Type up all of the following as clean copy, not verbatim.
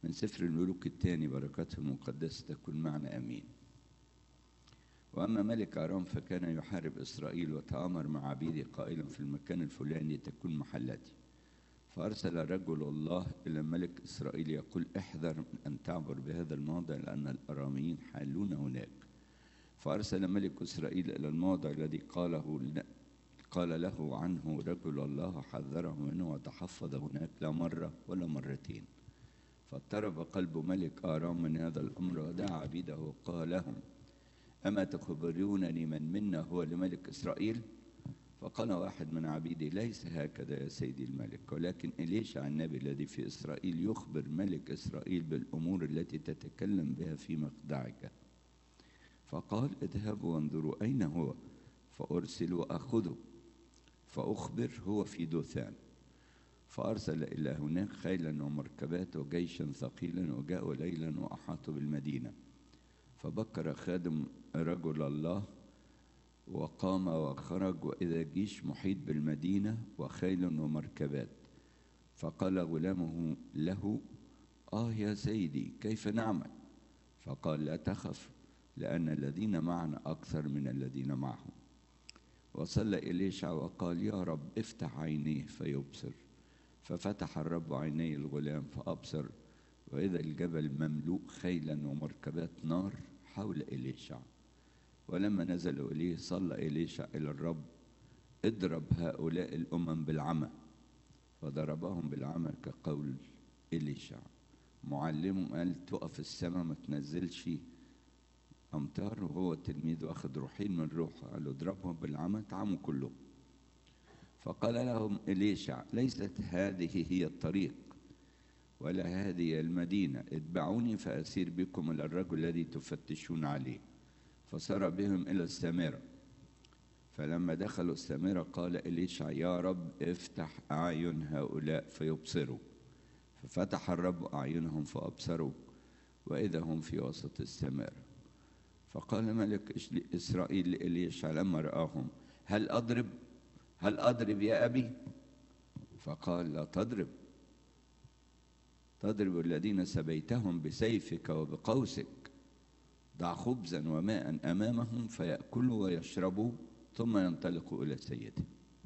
من سفر الملوك الثاني. بركاته المقدسة تكون معنا آمين. وأما ملك أرام فكان يحارب إسرائيل وتآمر مع عبيده قائلا في المكان الفلاني تكون محلتي. فأرسل رجل الله إلى ملك إسرائيل يقول احذر من أن تعبر بهذا الموضع لأن الأراميين حالون هناك. فأرسل ملك إسرائيل إلى الموضع الذي قال له عنه رجل الله، حذره منه وتحفظ هناك لا مرة ولا مرتين. فاضطرب قلب ملك آرام من هذا الأمر ودعا عبيده وقال لهم أما تخبرونني من منا هو لملك إسرائيل؟ فقال واحد من عبيده ليس هكذا يا سيدي الملك، ولكن إليشع النبي الذي في إسرائيل يخبر ملك إسرائيل بالأمور التي تتكلم بها في مخدعك. فقال اذهبوا وانظروا أين هو فأرسل وأخذه فأخبر هو في دوثان. فأرسل إلى هناك خيلا ومركبات وجيشا ثقيلا وجاءوا ليلا وأحاطوا بالمدينة. فبكر خادم رجل الله وقام وخرج وإذا جيش محيط بالمدينة وخيل ومركبات. فقال غلامه له يا سيدي كيف نعمل؟ فقال لا تخف لأن الذين معنا أكثر من الذين معهم. وصلى إليشع وقال يا رب افتح عينيه فيبصر. ففتح الرب عيني الغلام فأبصر وإذا الجبل مملوء خيلا ومركبات نار حول إليشع. ولما نزلوا إليه صلى إليشع إلى الرب اضرب هؤلاء الأمم بالعمى. فضربهم بالعمى كقول إليشع. معلمه قال تقف السماء ما تنزلش أمطار، وهو التلميذ واخد روحين من روحه، قال له اضربهم بالعمى تعموا كلهم. فقال لهم إليشع ليست هذه هي الطريق ولا هذه المدينة، اتبعوني فأسير بكم إلى الرجل الذي تفتشون عليه. فسار بهم إلى السامرة. فلما دخلوا السامرة قال إليشع يا رب افتح أعين هؤلاء فيبصروا. ففتح الرب أعينهم فأبصروا وإذا هم في وسط السامرة. فقال ملك إسرائيل لإليشع لما رآهم هل أضرب يا أبي؟ فقال لا تضرب الذين سبيتهم بسيفك وبقوسك. ضع خبزا وماء أمامهم فيأكلوا ويشربوا ثم ينطلقوا إلى سيدهم.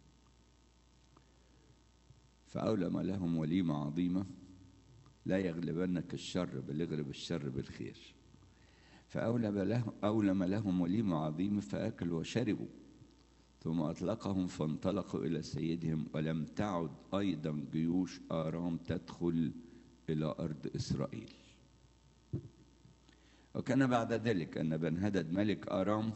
فأولم لهم وليمة عظيمة لا يغلبنك الشر بل يغلب الشر بالخير. فأولم لهم وليمة عظيمة فأكلوا وشربوا ثم أطلقهم فانطلقوا إلى سيدهم. ولم تعد أيضا جيوش آرام تدخل إلى أرض إسرائيل. وكان بعد ذلك أن بنهدد ملك آرام،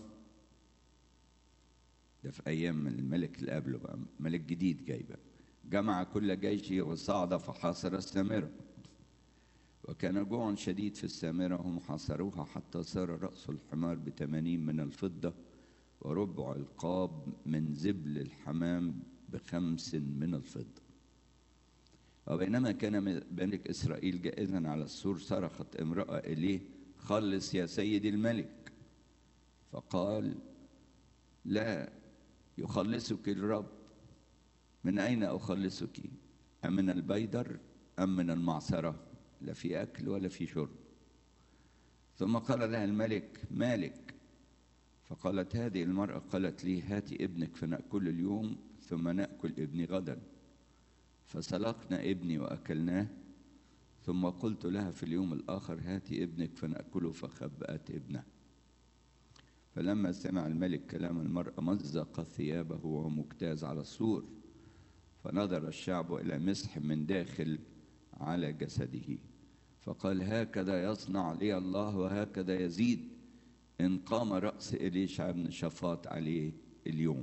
ده في أيام الملك اللي قبله بقى، ملك جديد جاي بقى، جمع كل جيشه وصعد فحاصر السامرة. وكان جوع شديد في السامرة هم حاصروها حتى صار رأس الحمار ب80 من الفضة وربع القاب من زبل الحمام ب5 من الفضة. وبينما كان ملك إسرائيل جائزا على السور صرخت امرأة إليه خلص يا سيدي الملك. فقال لا يخلصك الرب. من أين أخلصك؟ أم من البيدر أم من المعصرة؟ لا في أكل ولا في شرب. ثم قال لها الملك مالك؟ فقالت هذه المرأة قالت لي هاتي ابنك فنأكل اليوم ثم نأكل ابني غدا. فسلقنا ابني وأكلناه. ثم قلت لها في اليوم الآخر هاتي ابنك فنأكله فخبأت ابنه. فلما سمع الملك كلام المرأة مزق ثيابه وهو مجتاز على السور. فنظر الشعب إلى مسح من داخل على جسده. فقال هكذا يصنع لي الله وهكذا يزيد إن قام رأس إليشع بن شفاط عليه اليوم.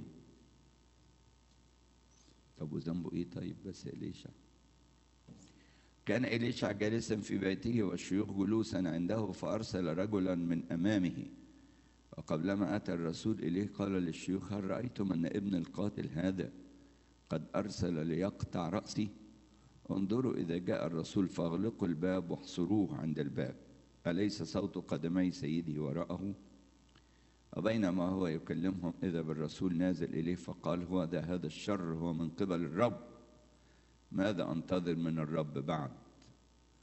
طب وذنبه إيه طيب بس إليشع؟ كان إليشع جالسا في بيته والشيوخ جلوسا عنده فأرسل رجلا من أمامه. وقبلما أتى الرسول إليه قال للشيوخ هل رأيتم أن ابن القاتل هذا قد أرسل ليقطع رأسي؟ انظروا إذا جاء الرسول فاغلقوا الباب واحصروه عند الباب. أليس صوت قدمي سيدي وراءه؟ وبينما هو يكلمهم إذا بالرسول نازل إليه فقال هو هذا الشر هو من قبل الرب. ماذا أنتظر من الرب بعد؟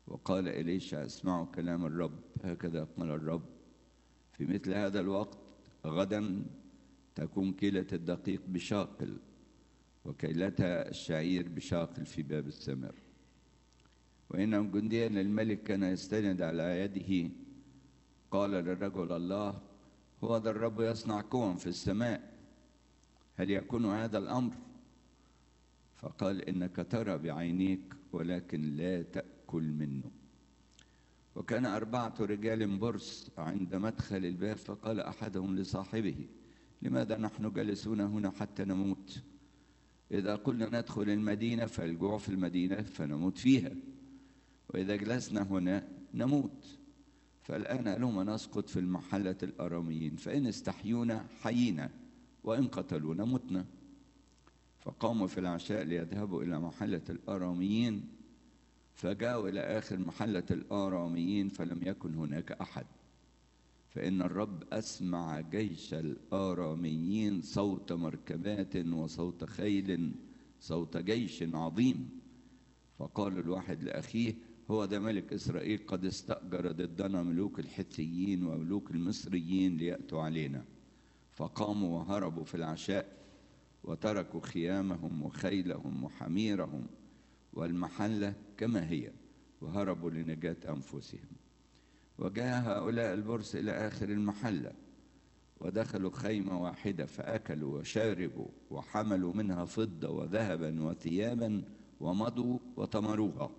وقال إليشع: اسمعوا كلام الرب، هكذا قال الرب: في مثل هذا الوقت غدا تكون كيلة الدقيق بشاقل، وكيلتها الشعير بشاقل في باب السمر. وإن جنديا للملك كان يستند على يده قال للرجل: الله هو ذا الرب يصنع كون في السماء، هل يكون هذا الأمر؟ فقال: إنك ترى بعينيك ولكن لا تأكل منه. وكان 4 رجال برص عند مدخل الباب، فقال أحدهم لصاحبه: لماذا نحن جالسون هنا حتى نموت؟ إذا قلنا ندخل المدينة فالجوع في المدينة فنموت فيها، وإذا جلسنا هنا نموت. فالآن هلما نسقط في المحلة الأراميين، فإن استحيونا حيينا، وإن قتلونا متنا. فقاموا في العشاء ليذهبوا إلى محلة الأراميين، فجاءوا إلى آخر محلة الآراميين فلم يكن هناك أحد، فإن الرب أسمع جيش الآراميين صوت مركبات وصوت خيل، صوت جيش عظيم. فقال الواحد لأخيه: هو ده ملك إسرائيل قد استأجر ضدنا ملوك الحثيين وملوك المصريين ليأتوا علينا. فقاموا وهربوا في العشاء، وتركوا خيامهم وخيلهم وحميرهم والمحلة كما هي، وهربوا لنجاة أنفسهم. وجاء هؤلاء البرص إلى آخر المحلة، ودخلوا خيمة واحدة، فأكلوا وشاربوا وحملوا منها فضة وذهبا وثيابا، ومضوا وطمروها.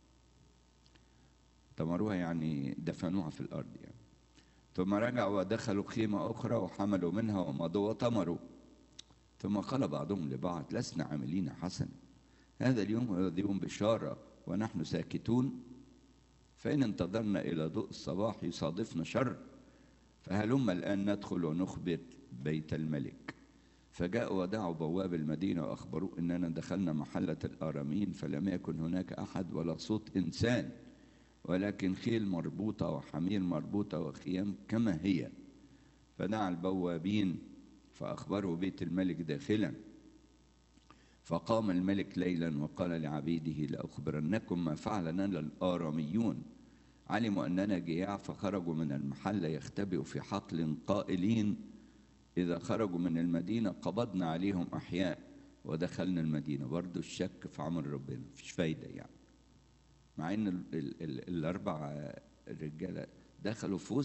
طمروها يعني دفنوها في الأرض يعني. ثم رجعوا ودخلوا خيمة أخرى وحملوا منها ومضوا وطمروا. ثم قال بعضهم لبعض: لسنا عاملين حسنا، هذا اليوم هو يوم بشارة ونحن ساكتون، فإن انتظرنا إلى ضوء الصباح يصادفنا شر، فهلم الآن ندخل ونخبر بيت الملك. فجاءوا ودعوا بواب المدينة وأخبروه: إننا دخلنا محلة الآراميين فلم يكن هناك أحد ولا صوت إنسان، ولكن خيل مربوطة وحمير مربوطة وخيام كما هي. فدعا البوابين فأخبروا بيت الملك داخلا. فقام الملك ليلا وقال لعبيده: لأخبرنكم ما فعل لنا الآراميون. علموا أننا جياع فخرجوا من المحلة يختبئوا في حقل، قائلين: إذا خرجوا من المدينة قبضنا عليهم أحياء ودخلنا المدينة. برضو الشك في عمل ربنا مفيش فايدة يعني، مع ان الاربع رجاله دخلوا في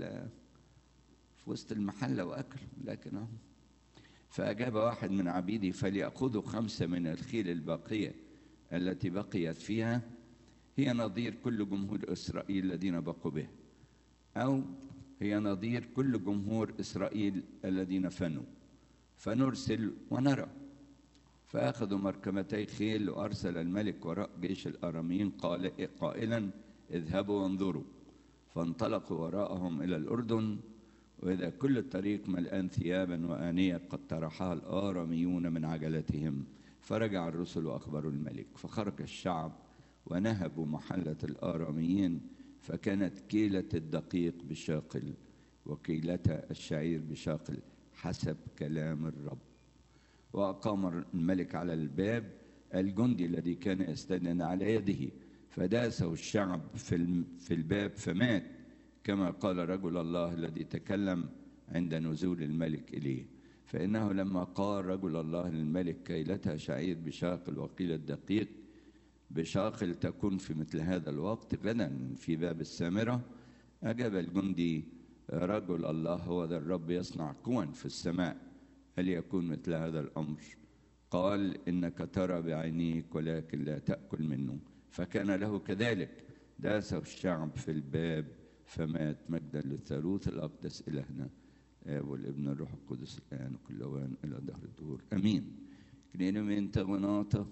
وسط المحله واكلوا، لكن هم. فاجاب واحد من عبيده: فليأخذوا 5 من الخيل الباقيه التي بقيت فيها، هي نظير كل جمهور اسرائيل الذين بقوا به، او هي نظير كل جمهور اسرائيل الذين فنوا، فنرسل ونرى. فأخذوا مركبتي خيل، وأرسل الملك وراء جيش الآراميين قائلا: اذهبوا وانظروا. فانطلقوا وراءهم إلى الأردن، وإذا كل الطريق ملآن ثيابا وآنية قد طرحها الآراميون من عجلتهم. فرجع الرسل وأخبروا الملك، فخرج الشعب ونهبوا محلة الآراميين، فكانت كيلة الدقيق بشاقل وكيلة الشعير بشاقل حسب كلام الرب. وأقام الملك على الباب الجندي الذي كان يستند على يده، فداسه الشعب في الباب فمات، كما قال رجل الله الذي تكلم عند نزول الملك إليه. فإنه لما قال رجل الله للملك: كيلتها شعير بشاقل وقيل الدقيق بشاقل تكون في مثل هذا الوقت غدا في باب السامرة، أجاب الجندي: رجل الله هو ذا الرب يصنع قوى في السماء، هل يكون مثل هذا الأمر؟ قال: إنك ترى بعينيك ولكن لا تأكل منه. فكان له كذلك، داسه الشعب في الباب فمات، مجدا للثالوث الأقدس إلهنا الآب والابن الروح القدس الآن وكل أوان إلى دهر الدهور أمين. كلينومين تغناطة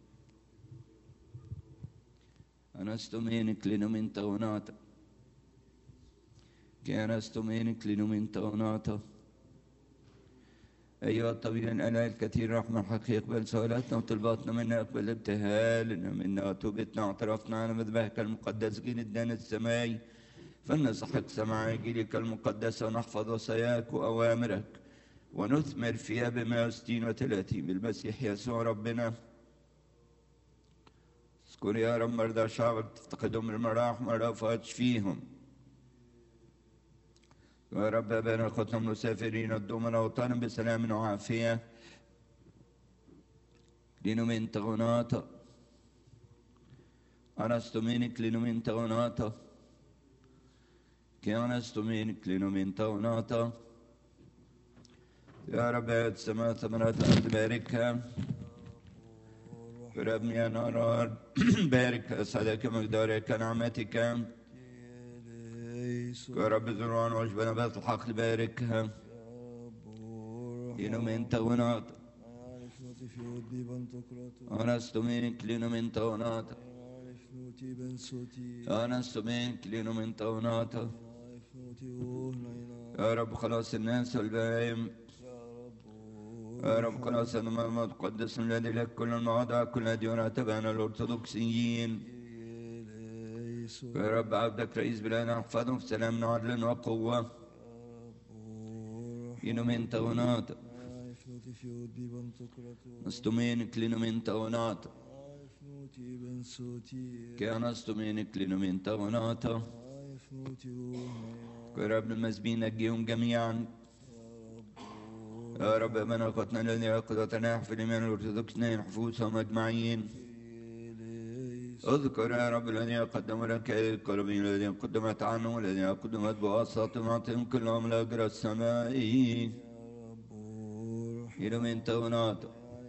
أنستمين كلينومين تغناطة كأنستمين كلينومين تغناطة. أيها الطبيب الآلاء الكثير رحمة الحقيقة اقبل سؤالاتنا وطلباتنا منا، اقبل ابتهالنا منا وتوبتنا واعترافنا على مذبحك المقدس جيل الدان السماوي، فلنستحق سماع جيلك المقدس ونحفظ وصاياك وأوامرك ونثمر فيها ب160 و30 بالمسيح يسوع ربنا. اذكر يا رب مرضى شعبك تفتقدهم المراح مرافات تشفيهم. يا رب بين اخوتنا المسافرين الدومنا وطنهم بسلام وعافيه. لينومين تغناتا أنستمينك لينومين تغناتا كي أنستمينك لينومين تغناتا. يا رب يا السماء ثمرات الأرض باركها. يا رب يا نار بارك أسعدك مقدارك نعمتك. يا رب ذروان وعشب نبات الحق باركها. لينومين تغناتا أنستمينك لينومين تغناتا أنستمينك لينومين تغناتا. يا رب خلاص الناس والبهائم. يا رب خلاص المرمى تقدس الذي لك كل المواضع كل ديونا تبعنا الأرثوذكسيين. يا رب عبدك رئيس بلادنا احفظهم في سلام وعدل وقوة. لينومين تغناتا أنستمينك لينومين تغناتا كي أنستمينك لينومين تغناتا. يا رب المسبين نجيهم جميعا. يا رب من أخوتنا الذين يقظتنا في الإيمان الأرثوذكسيين نحفظهم أجمعين. اذكر يا رب الذين قدموا لك القربين الذين قدمت عنهم والذين قدمت بواسطتهم أعطهم كلهم الأجر السمائي. لينومين تغناتا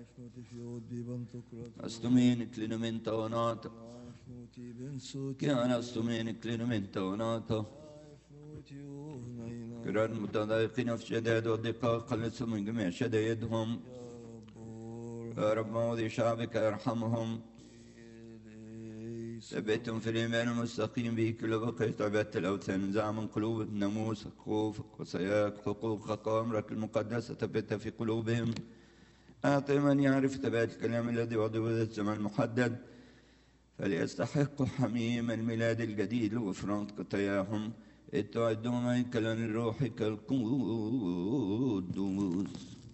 أستمينك لينومين تغناتا كي أنا أستمينك لينومين تغناتا. كرار المتضايقين في شدائد والضيقات خلصهم من جميع شدائدهم. يا رب موضي شعبك ارحمهم. ثبتهم في الإيمان المستقيم به كل بقية عبادة الأوثان. انزع من قلوب الناموس خوفك وسياك حقوقك وأمرك المقدسة ثبتها في قلوبهم. أعطي من يعرف ثبات الكلام الذي وضعه ذات الزمان المحدد فليستحقوا حميم الميلاد الجديد لغفران خطاياهم. اتعدوا هيكلا لروحك القدوس.